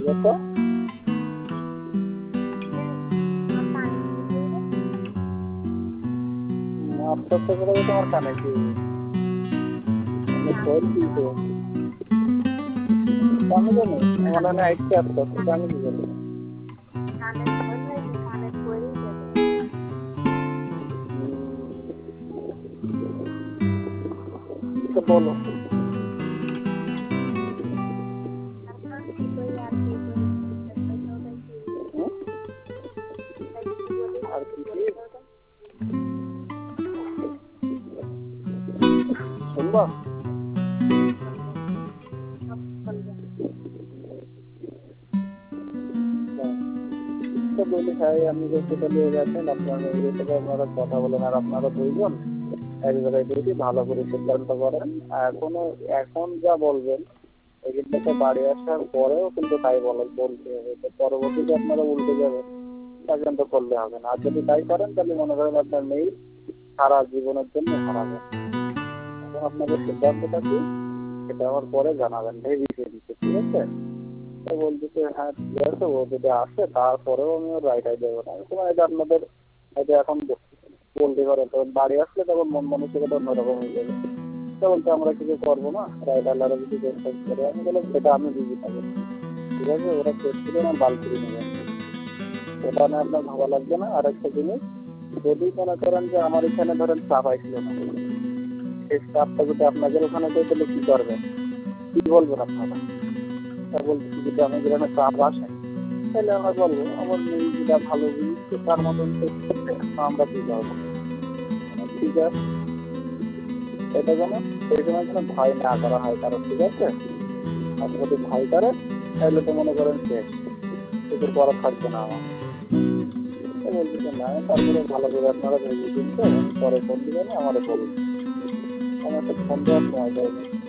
ঠিক আছে? আস্তে আস্তে করে তোমার কানে কি ফোন দিয়েছে আমি জানি মনে হয় আইসে আস্তে আস্তে আমি কি জানি বলো আর কি শুনবা বলি হ্যাঁ আপনি যেটা নিয়ে গেছেন আপনারা এই থেকে আপনারা কথা বলেন আর আপনারা দুইজন এক জায়গায় দুইটি ভালো করে সিদ্ধান্ত করেন এখন যা বলবেন এগুলো তো বাড়ি আসার পরেও কিন্তু তাই বলতে হবে তো পরবর্তীতে আপনারা উল্টে যাবেন তা কিন্তু করলে হবে না আর যদি তাই করেন তাহলে মনে করেন আপনার মেয়ে সারা জীবনের জন্য হারাবেন এখন আপনাদের সিদ্ধান্তটা কি সেটা আমার পরে জানাবেন ভেবে দিতে ঠিক আছে বলতেছে হ্যাঁ ঠিক আছে ও যদি আসে তারপরেও আমি ওর রায়টাই দেবো না তোমার এটা আপনাদের এটা এখন বলতে পারে তখন বাড়ি আসলে তখন মন মানসিকতা অন্যরকম হয়ে যাবে তো বলতে আমরা কিছু করবো না রাইট আল্লাহরা যদি চেষ্টা করে আমি বললাম সেটা আমি বুঝি থাকবো ঠিক আছে ওরা চেক করে না বালতি নেবেন ওটা না আপনার ভালো লাগবে না আর একটা জিনিস যদি মনে করেন যে আমার এখানে ধরেন চাপ আসলো না সেই চাপটা যদি আপনাদের ওখানে করে তাহলে কী করবেন কী বলবেন আপনারা তা বলতেছি যদি আমি গ্রামে চাপ আসে তাহলে আমরা বলবো আমার মেয়ে যেটা ভালো বুঝছে তার মতন আমরা কী করবো ঠিক আছে এটা যেন সেই সময় যেন ভয় না করা হয় কারণ ঠিক আছে আর যদি ভয় করে তাহলে তো মনে করেন শেষ কিছু করা থাকবে না আমার বলতেছে না তারপরে ভালো করে আপনারা ভেবে চিনতে পরে ফোন দিবেন আমারও বলুন আমার তো ফোন দেওয়ার সময় দেয়নি